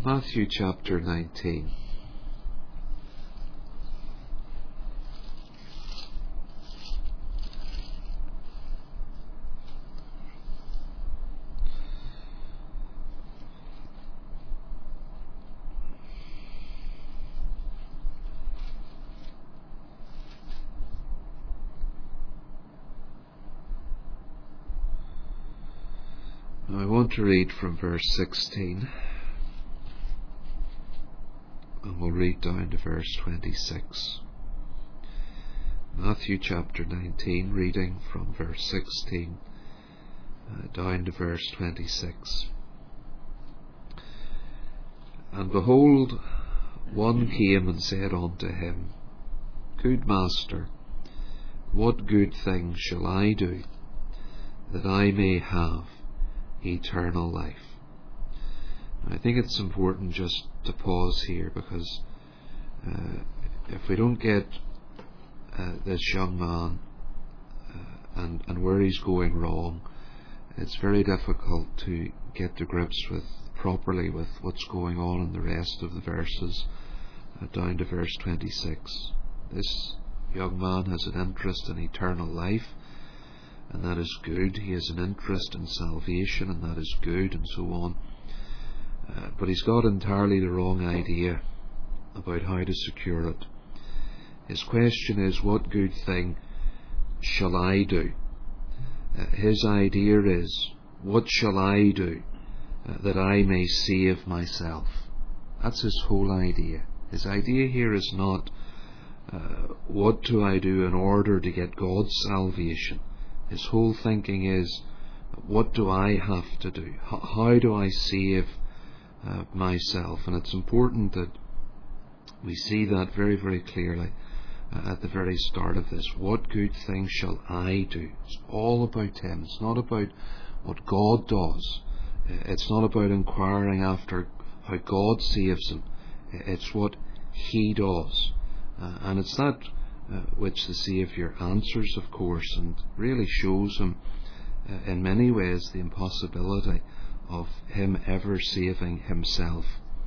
Matthew chapter 19. I want to read from verse 16, and we'll read down to verse 26. Matthew chapter 19, reading from verse 16 down to verse 26. And behold, one came and said unto him, Good Master, what good thing shall I do, that I may have eternal life? I think it's important just to pause here, because if we don't get this young man and where he's going wrong, it's very difficult to get to grips properly with what's going on in the rest of the verses down to verse 26. This young man has an interest in eternal life, and that is good. He has an interest in salvation, and that is good, and so on. But he's got entirely the wrong idea about how to secure it. His question is, what good thing shall I do? His idea is, what shall I do that I may save myself? That's his whole idea. His idea here is not, what do I do in order to get God's salvation? His whole thinking is, what do I have to do? How do I save myself? And it's important that we see that very, very clearly at the very start of this. What good thing shall I do? It's all about him. It's not about what God does. It's not about inquiring after how God saves him. It's what he does. And it's that which the Saviour answers, of course, and really shows him in many ways the impossibility of him ever saving himself.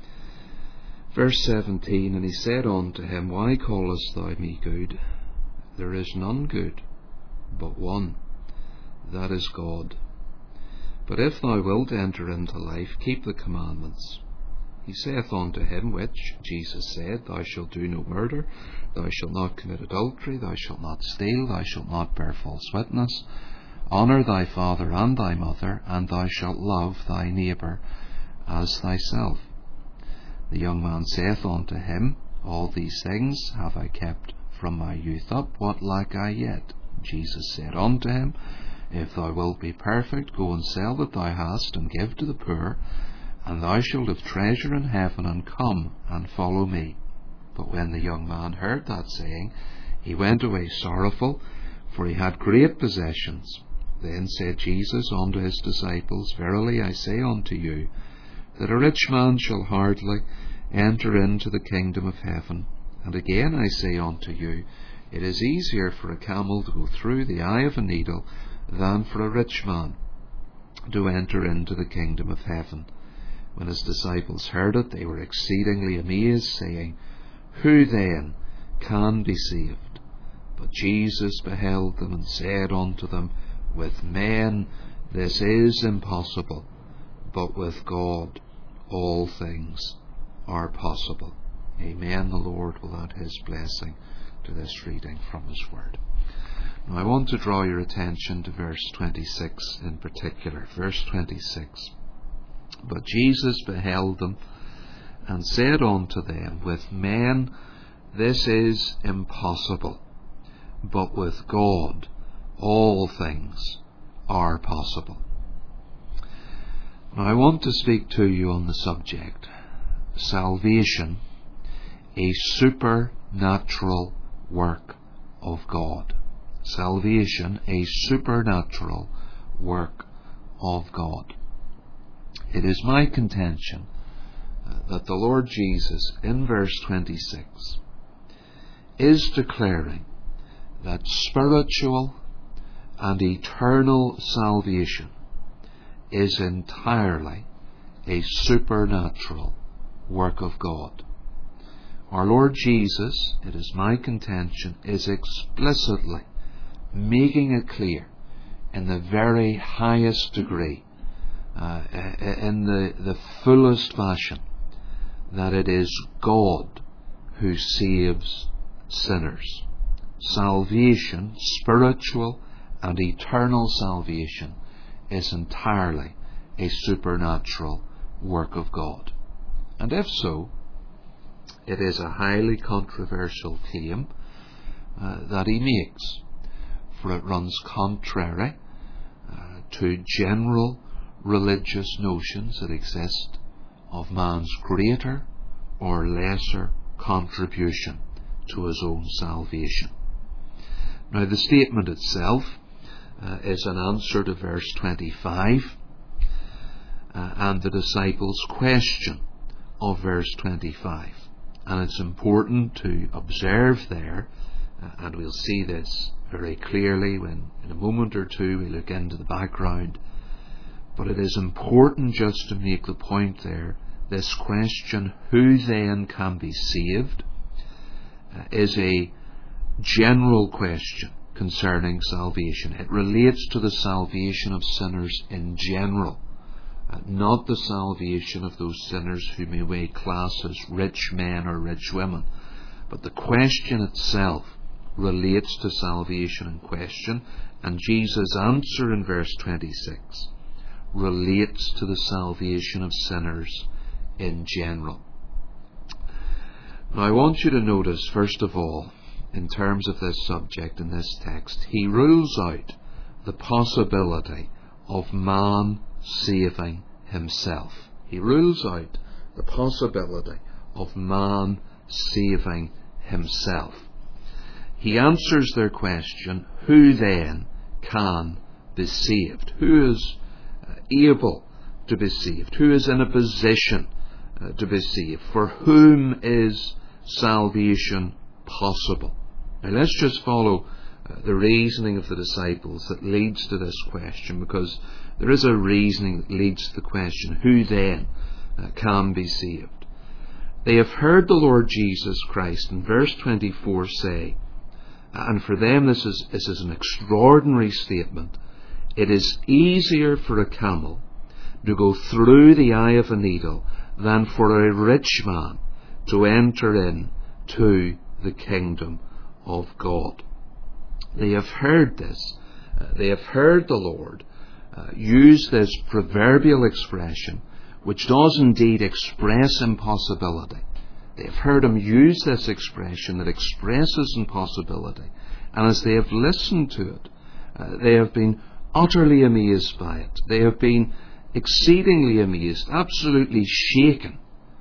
Verse 17, And he said unto him, Why callest thou me good? There is none good, but one, that is God. But if thou wilt enter into life, keep the commandments. He saith unto him, which Jesus said, Thou shalt do no murder, thou shalt not commit adultery, thou shalt not steal, thou shalt not bear false witness, honour thy father and thy mother, and thou shalt love thy neighbour as thyself. The young man saith unto him, All these things have I kept from my youth up, what lack I yet? Jesus said unto him, If thou wilt be perfect, go and sell that thou hast, and give to the poor, and thou shalt have treasure in heaven, and come and follow me. But when the young man heard that saying, he went away sorrowful, for he had great possessions. Then said Jesus unto his disciples, Verily I say unto you, that a rich man shall hardly enter into the kingdom of heaven. And again I say unto you, it is easier for a camel to go through the eye of a needle than for a rich man to enter into the kingdom of heaven. When his disciples heard it, they were exceedingly amazed, saying, Who then can be saved? But Jesus beheld them, and said unto them, With men this is impossible, but with God all things are possible. Amen. The Lord will add his blessing to this reading from his word. Now I want to draw your attention to verse 26 in particular. Verse 26. But Jesus beheld them, and said unto them, With men this is impossible, but with God all things are possible. Now I want to speak to you on the subject, salvation, a supernatural work of God. Salvation, a supernatural work of God. It is my contention that the Lord Jesus, in verse 26, is declaring that spiritual and eternal salvation is entirely a supernatural work of God. Our Lord Jesus, it is my contention, is explicitly making it clear in the very highest degree, in the fullest fashion, that it is God who saves sinners. Salvation, spiritual and eternal salvation, is entirely a supernatural work of God. And if so, it is a highly controversial claim that he makes, for it runs contrary to general religious notions that exist of man's greater or lesser contribution to his own salvation. Now, the statement itself is an answer to verse 25 and the disciples' question of verse 25. And it's important to observe there, and we'll see this very clearly when in a moment or two we look into the background, but it is important just to make the point there, this question, who then can be saved, is a general question concerning salvation. It relates to the salvation of sinners in general, not the salvation of those sinners whom we may class as rich men or rich women. But the question itself relates to salvation in question, and Jesus' answer in verse 26 relates to the salvation of sinners in general. Now, I want you to notice, first of all, in terms of this subject in this text, he rules out the possibility of man saving himself. He rules out the possibility of man saving himself. He answers their question, who then can be saved? Who is able to be saved? Who is in a position to be saved? For whom is salvation possible? Now, let's just follow the reasoning of the disciples that leads to this question, because there is a reasoning that leads to the question, who then can be saved? They have heard the Lord Jesus Christ in verse 24 say, and for them this is an extraordinary statement, it is easier for a camel to go through the eye of a needle than for a rich man to enter into the kingdom of God. They have heard this. They have heard the Lord use this proverbial expression, which does indeed express impossibility. They have heard him use this expression that expresses impossibility. And as they have listened to it, they have been utterly amazed by it. They have been exceedingly amazed, absolutely shaken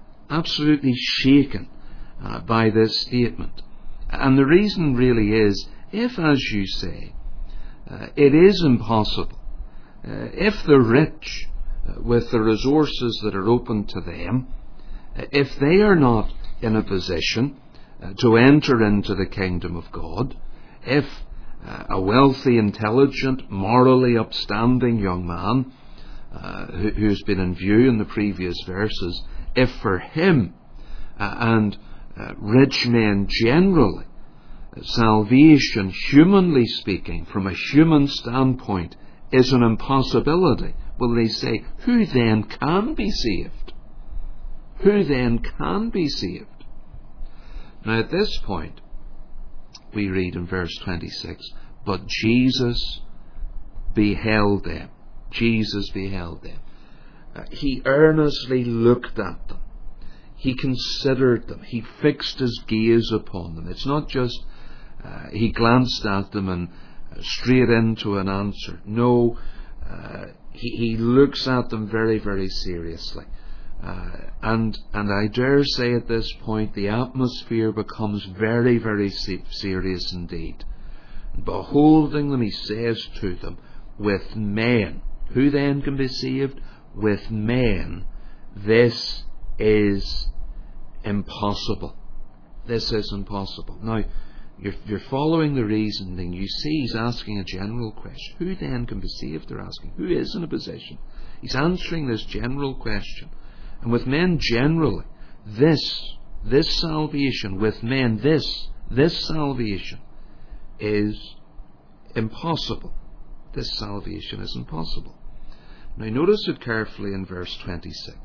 by this statement. And the reason really is, if, as you say, it is impossible, if the rich, with the resources that are open to them, if they are not in a position to enter into the kingdom of God, if a wealthy, intelligent, morally upstanding young man who's been in view in the previous verses, if for him and rich men generally, salvation, humanly speaking, from a human standpoint, is an impossibility, well, they say, who then can be saved? Who then can be saved? Now, at this point, we read in verse 26, but Jesus beheld them. Jesus beheld them. He earnestly looked at them. He considered them. He fixed his gaze upon them. It's not just he glanced at them and straight into an answer. No, he looks at them very, very seriously. And I dare say at this point the atmosphere becomes very, very serious indeed. Beholding them, he says to them, with men, who then can be saved? With men, this is impossible. This is impossible. Now, you're following the reasoning. You see he's asking a general question. Who then can be saved? They're asking. Who is in a position? He's answering this general question. And with men generally, this salvation with men, this salvation is impossible. This salvation is impossible. Now notice it carefully in verse 26.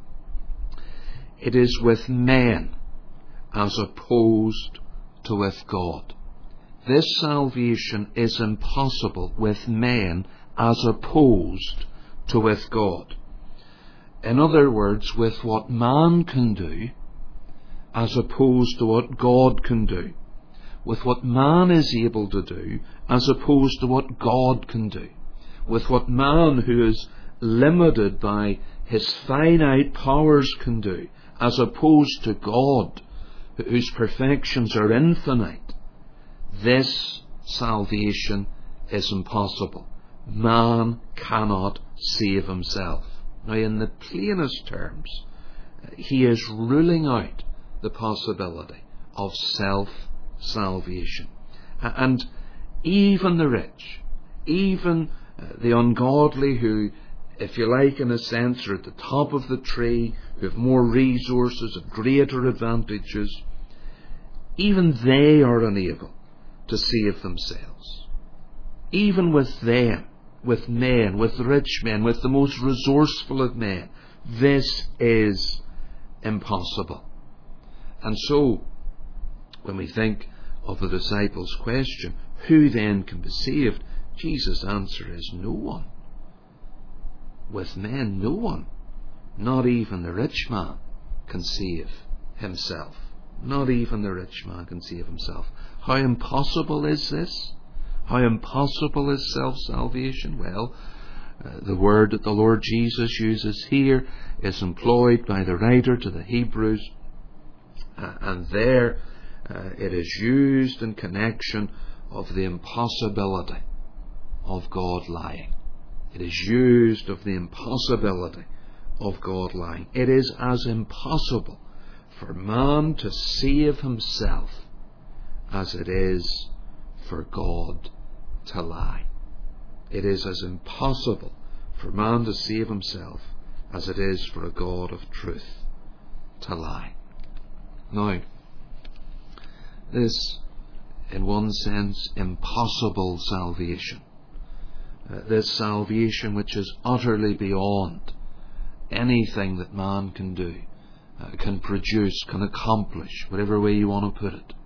It is with men as opposed to with God. This salvation is impossible with men as opposed to with God. In other words, with what man can do as opposed to what God can do. With what man is able to do as opposed to what God can do. With what man, who is limited by his finite powers, can do as opposed to God, whose perfections are infinite. This salvation is impossible. Man cannot save himself. Now, in the plainest terms, he is ruling out the possibility of self-salvation. And even the rich, even the ungodly who, if you like, in a sense, are at the top of the tree, who have more resources and greater advantages, even they are unable to save themselves. Even with them, with men, with rich men, with the most resourceful of men, this is impossible. And so, when we think of the disciples' question, who then can be saved? Jesus' answer is no one. With men, no one. Not even the rich man can save himself. Not even the rich man can save himself. How impossible is this? How impossible is self-salvation? Well, the word that the Lord Jesus uses here is employed by the writer to the Hebrews, and there it is used in connection of the impossibility of God lying. It is used of the impossibility of God lying. It is as impossible for man to save himself as it is for God to lie. It is as impossible for man to save himself as it is for a God of truth to lie. Now, this, in one sense, impossible salvation, this salvation which is utterly beyond anything that man can do, can produce, can accomplish, whatever way you want to put it,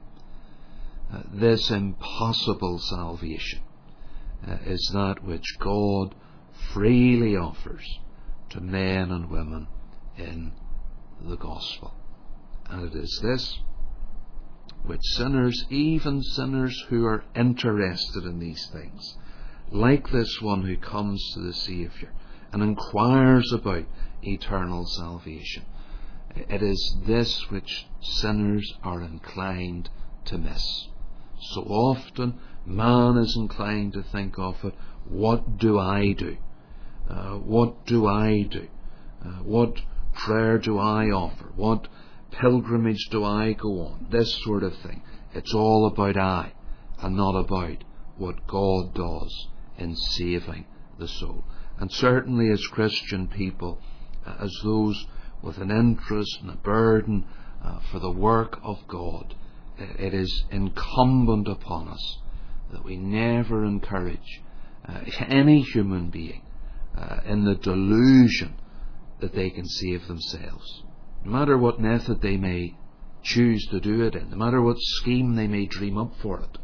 this impossible salvation is that which God freely offers to men and women in the gospel. And it is this which sinners, even sinners who are interested in these things, like this one who comes to the Saviour and inquires about eternal salvation, it is this which sinners are inclined to miss. So often man is inclined to think of it, what do I do? What do I do? What prayer do I offer? What pilgrimage do I go on? This sort of thing. It's all about I, and not about what God does in saving the soul. And certainly as Christian people, as those with an interest and a burden for the work of God, it is incumbent upon us that we never encourage any human being in the delusion that they can save themselves. No matter what method they may choose to do it in, no matter what scheme they may dream up for it,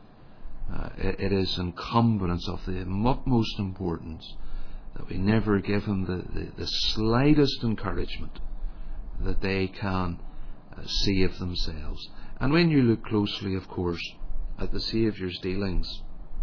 it is incumbent of the utmost importance that we never give them the slightest encouragement that they can save themselves. And when you look closely, of course, at the Saviour's dealings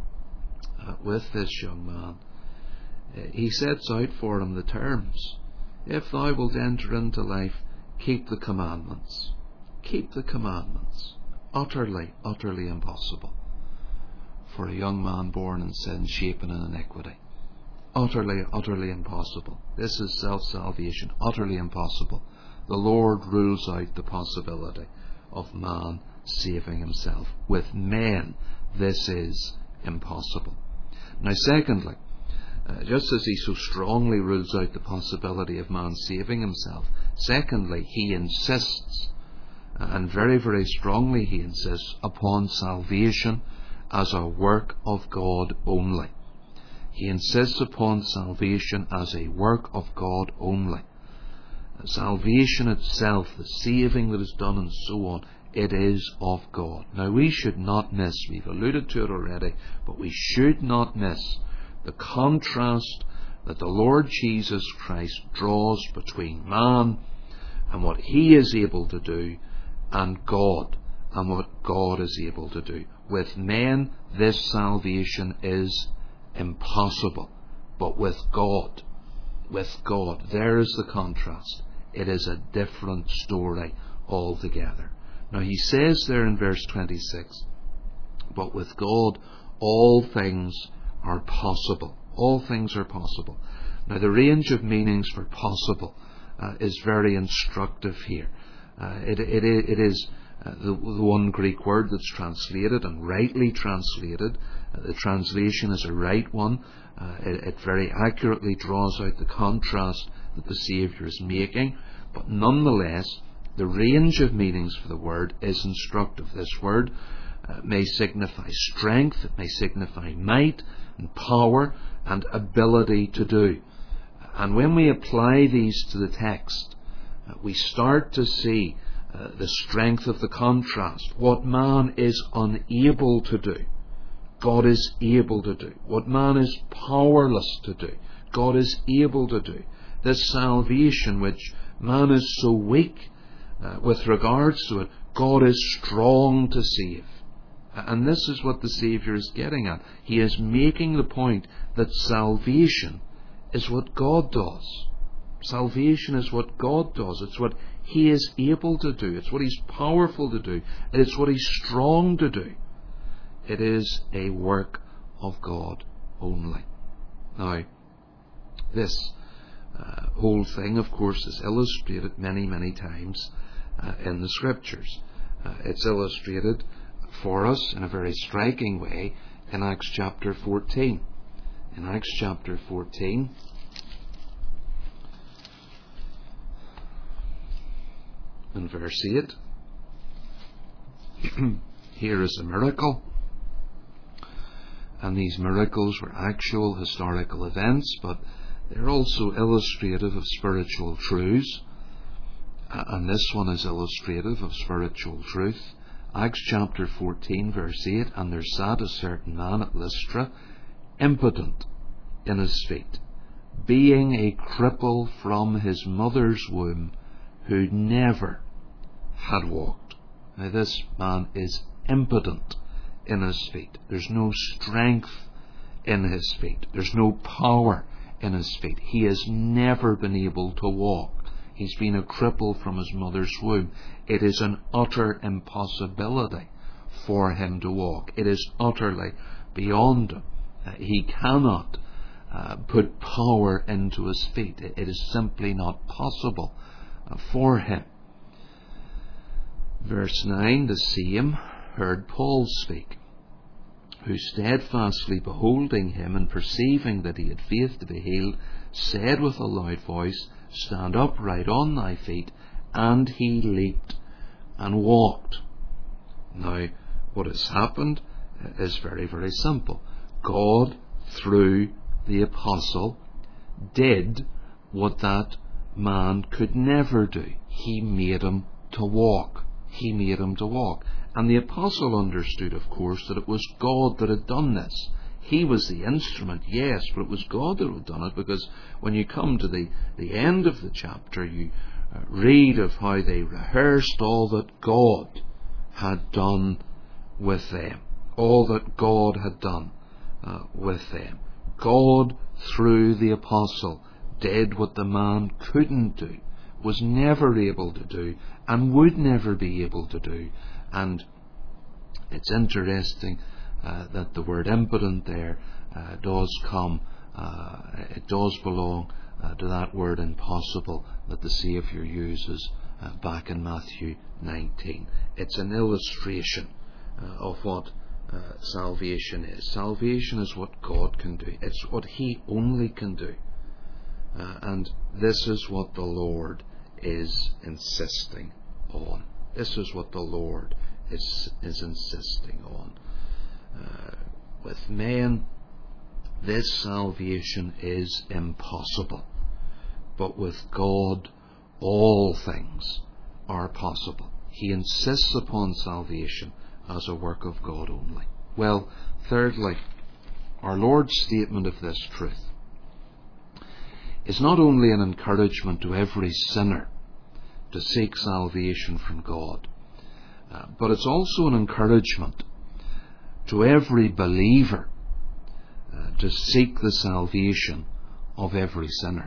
with this young man, he sets out for him the terms. If thou wilt enter into life, keep the commandments. Keep the commandments. Utterly, utterly impossible for a young man born in sin, shapen in iniquity. Utterly, utterly impossible. This is self-salvation. Utterly impossible. The Lord rules out the possibility of man saving himself. With men, this is impossible. Now, secondly, just as he so strongly rules out the possibility of man saving himself, secondly, he insists, and very, very strongly he insists, upon salvation as a work of God only. He insists upon salvation as a work of God only. Salvation itself, the saving that is done and so on, it is of God. Now we should not miss, we've alluded to it already, but we should not miss the contrast that the Lord Jesus Christ draws between man and what he is able to do, and God and what God is able to do. With men, this salvation is impossible, but with God, there is the contrast. It is a different story altogether. Now he says there in verse 26, but with God all things are possible. All things are possible. Now the range of meanings for possible is very instructive here. It is the one Greek word that's translated, and rightly translated. The translation is a right one. It very accurately draws out the contrast that the Saviour is making, but nonetheless the range of meanings for the word is instructive. This word may signify strength, it may signify might and power and ability to do. And when we apply these to the text, we start to see the strength of the contrast. What man is unable to do, God is able to do. What man is powerless to do, God is able to do. This salvation which man is so weak with regards to it, God is strong to save. And this is what the Saviour is getting at. He is making the point that salvation is what God does. Salvation is what God does. It's what He is able to do. It's what He's powerful to do. It's what He's strong to do. It is a work of God only. Now, this whole thing, of course, is illustrated many, many times in the Scriptures. It's illustrated for us in a very striking way in Acts chapter 14. In Acts chapter 14, in verse 8, here is a miracle, and these miracles were actual historical events, but they're also illustrative of spiritual truths, and this one is illustrative of spiritual truth. Acts chapter 14 verse 8, and there sat a certain man at Lystra, impotent in his feet, being a cripple from his mother's womb, who never had walked. Now this man is impotent in his feet. There's no strength in his feet. There's no power in his feet. He has never been able to walk. He's been a cripple from his mother's womb. It is an utter impossibility for him to walk. It is utterly beyond him. He cannot put power into his feet. It is simply not possible for him. Verse 9, the same heard Paul speak, who steadfastly beholding him and perceiving that he had faith to be healed, said with a loud voice, stand upright on thy feet. And he leaped and walked. Now, what has happened is very, very simple. God, through the apostle, did what that man could never do. He made him to walk. He made him to walk. And the apostle understood, of course, that it was God that had done this. He was the instrument, yes, but it was God that had done it, because when you come to the end of the chapter, you read of how they rehearsed all that God had done with them. All that God had done with them. God, through the apostle, did what the man couldn't do, was never able to do, and would never be able to do. And it's interesting that the word impotent there does come, it does belong to that word impossible that the Saviour uses back in Matthew 19. It's an illustration of what salvation is. Salvation is what God can do. It's what He only can do. And this is what the Lord is insisting on. This is what the Lord is insisting on. With men, this salvation is impossible. But with God, all things are possible. He insists upon salvation as a work of God only. Well, thirdly, our Lord's statement of this truth is not only an encouragement to every sinner to seek salvation from God, but it's also an encouragement to every believer to seek the salvation of every sinner.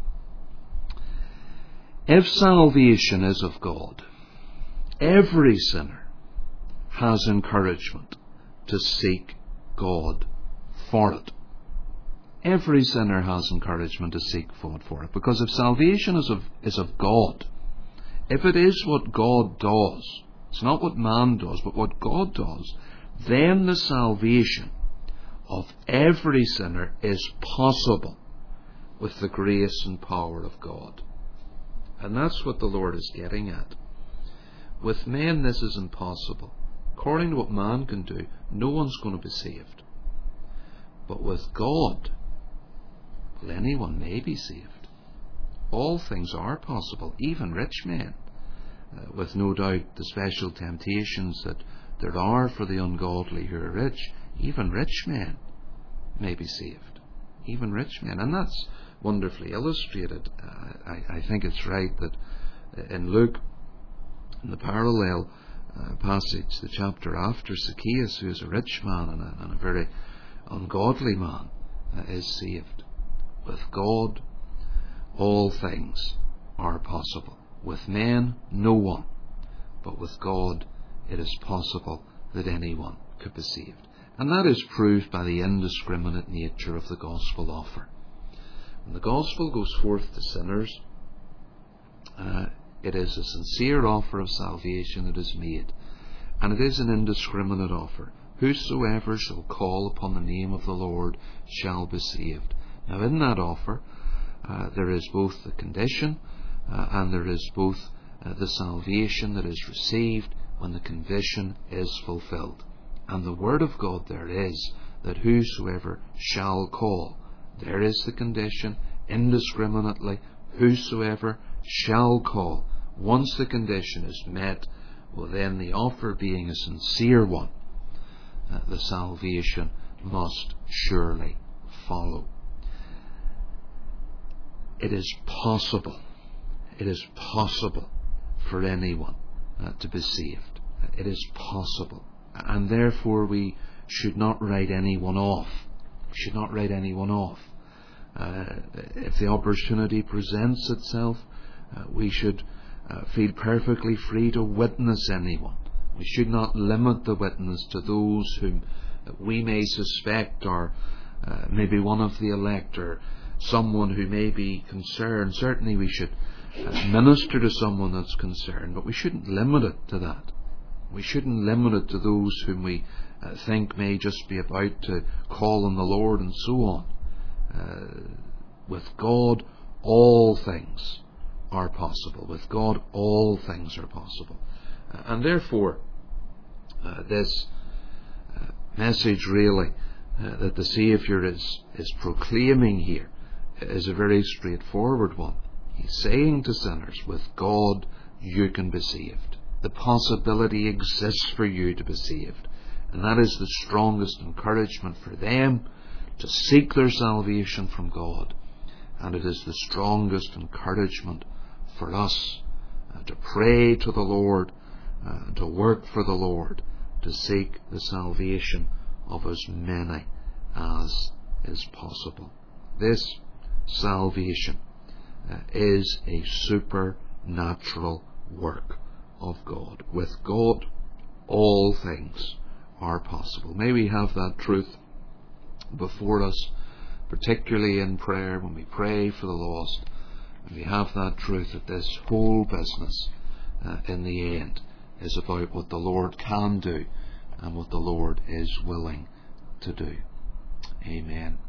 If salvation is of God, every sinner has encouragement to seek God for it. Every sinner has encouragement to seek God for it. Because if salvation is of God, if it is what God does, it's not what man does, but what God does, then the salvation of every sinner is possible with the grace and power of God. And that's what the Lord is getting at. With men this is impossible. According to what man can do, no one's going to be saved. But with God, well, anyone may be saved. All things are possible, even rich men, with no doubt the special temptations that there are for the ungodly who are rich. Even rich men may be saved. Even rich men. And that's wonderfully illustrated. I think it's right that in Luke, in the parallel passage, the chapter after, Zacchaeus, who is a rich man and a very ungodly man, is saved. With God, all things are possible. With men, no one. But with God, it is possible that anyone could be saved. And that is proved by the indiscriminate nature of the gospel offer. When the gospel goes forth to sinners, it is a sincere offer of salvation that is made. And it is an indiscriminate offer. Whosoever shall call upon the name of the Lord shall be saved. Now in that offer, there is both the condition and there is both the salvation that is received when the condition is fulfilled. And the word of God there is that whosoever shall call. There is the condition, indiscriminately, whosoever shall call. Once the condition is met, well then the offer being a sincere one, the salvation must surely follow. It is possible for anyone to be saved. It is possible. And therefore we should not write anyone off. We should not write anyone off. If the opportunity presents itself, we should feel perfectly free to witness anyone. We should not limit the witness to those whom we may suspect are maybe one of the elect or someone who may be concerned. Certainly we should minister to someone that's concerned, but we shouldn't limit it to that. We shouldn't limit it to those whom we think may just be about to call on the Lord and so on. With God, all things are possible. With God, all things are possible. And therefore, this message really that the Saviour is proclaiming here is a very straightforward one. He's saying to sinners, with God you can be saved. The possibility exists for you to be saved. And that is the strongest encouragement for them to seek their salvation from God. And it is the strongest encouragement for us to pray to the Lord, to work for the Lord, to seek the salvation of as many as is possible. This salvation is a supernatural work of God. With God, all things are possible. May we have that truth before us, particularly in prayer, when we pray for the lost. And we have that truth that this whole business in the end is about what the Lord can do and what the Lord is willing to do. Amen.